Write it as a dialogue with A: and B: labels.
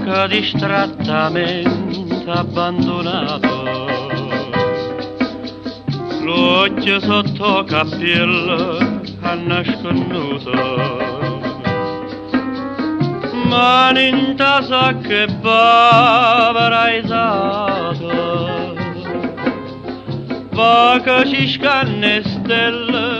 A: che distrattamente abbandonato, l'occhio sotto cappello ha nasconuto, ma in tasa che pavaraisato, va che ci scanne stelle